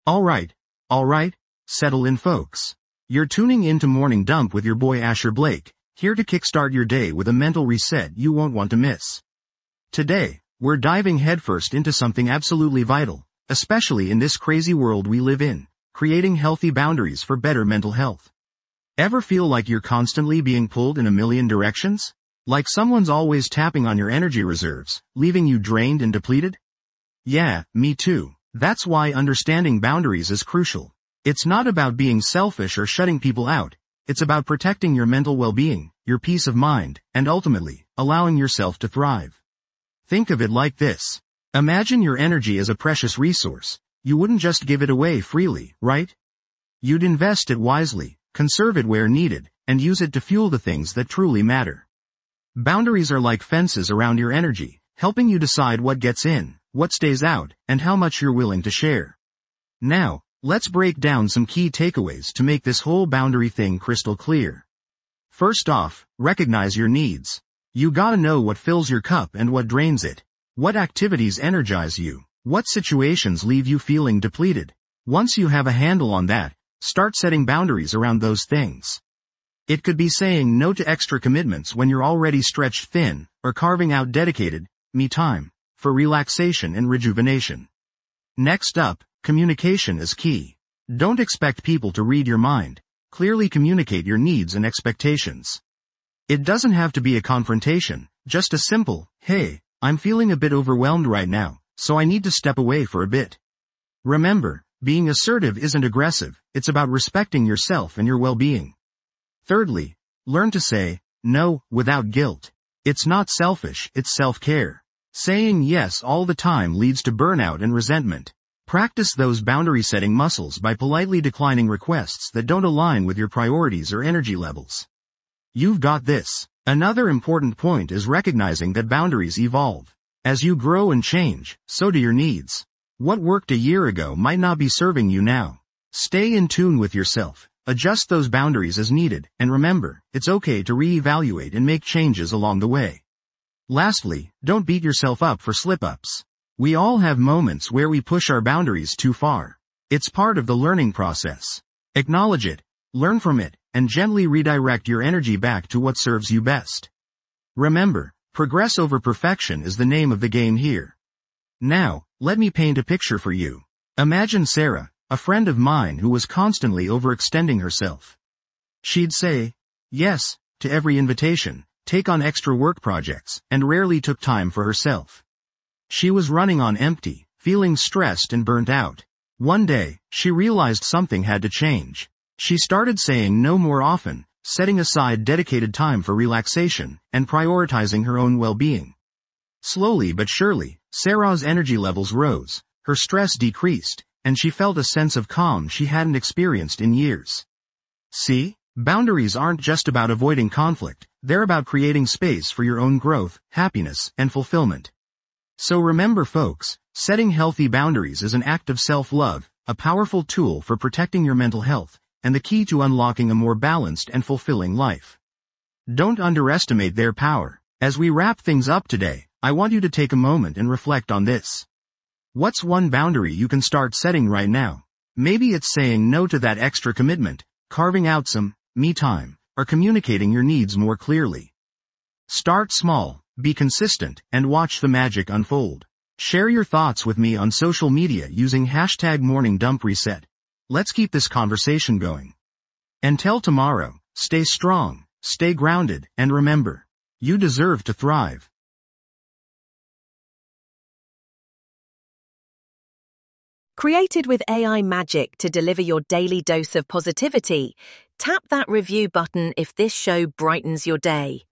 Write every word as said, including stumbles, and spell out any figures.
Alright, alright, settle in folks. You're tuning in to Morning Dump with your boy Asher Blake, here to kickstart your day with a mental reset you won't want to miss. Today, we're diving headfirst into something absolutely vital, especially in this crazy world we live in, creating healthy boundaries for better mental health. Ever feel like you're constantly being pulled in a million directions? Like someone's always tapping on your energy reserves, leaving you drained and depleted? Yeah, me too. That's why understanding boundaries is crucial. It's not about being selfish or shutting people out. It's about protecting your mental well-being, your peace of mind, and ultimately, allowing yourself to thrive. Think of it like this. Imagine your energy as a precious resource. You wouldn't just give it away freely, right? You'd invest it wisely, conserve it where needed, and use it to fuel the things that truly matter. Boundaries are like fences around your energy, helping you decide what gets in, what stays out, and how much you're willing to share. Now, let's break down some key takeaways to make this whole boundary thing crystal clear. First off, recognize your needs. You gotta know what fills your cup and what drains it. What activities energize you? What situations leave you feeling depleted? Once you have a handle on that, start setting boundaries around those things. It could be saying no to extra commitments when you're already stretched thin, or carving out dedicated, me time, for relaxation and rejuvenation. Next up, communication is key. Don't expect people to read your mind. Clearly communicate your needs and expectations. It doesn't have to be a confrontation, just a simple, hey, I'm feeling a bit overwhelmed right now, so I need to step away for a bit. Remember, being assertive isn't aggressive, it's about respecting yourself and your well-being. Thirdly, learn to say no without guilt. It's not selfish, it's self-care. Saying yes all the time leads to burnout and resentment. Practice those boundary-setting muscles by politely declining requests that don't align with your priorities or energy levels. You've got this. Another important point is recognizing that boundaries evolve. As you grow and change, so do your needs. What worked a year ago might not be serving you now. Stay in tune with yourself, adjust those boundaries as needed, and remember, it's okay to reevaluate and make changes along the way. Lastly, don't beat yourself up for slip-ups. We all have moments where we push our boundaries too far. It's part of the learning process. Acknowledge it, learn from it, and gently redirect your energy back to what serves you best. Remember, progress over perfection is the name of the game here. Now, let me paint a picture for you. Imagine Sarah, a friend of mine who was constantly overextending herself. She'd say, yes, to every invitation, take on extra work projects, and rarely took time for herself. She was running on empty, feeling stressed and burnt out. One day, she realized something had to change. She started saying no more often, setting aside dedicated time for relaxation, and prioritizing her own well-being. Slowly but surely, Sarah's energy levels rose, her stress decreased, and she felt a sense of calm she hadn't experienced in years. See? Boundaries aren't just about avoiding conflict, they're about creating space for your own growth, happiness, and fulfillment. So remember folks, setting healthy boundaries is an act of self-love, a powerful tool for protecting your mental health, and the key to unlocking a more balanced and fulfilling life. Don't underestimate their power. As we wrap things up today, I want you to take a moment and reflect on this. What's one boundary you can start setting right now? Maybe it's saying no to that extra commitment, carving out some me time, or communicating your needs more clearly. Start small, be consistent, and watch the magic unfold. Share your thoughts with me on social media using hashtag Morning Dump Reset. Let's keep this conversation going. Until tomorrow, stay strong, stay grounded, and remember, you deserve to thrive. Created with A I magic to deliver your daily dose of positivity, tap that review button if this show brightens your day.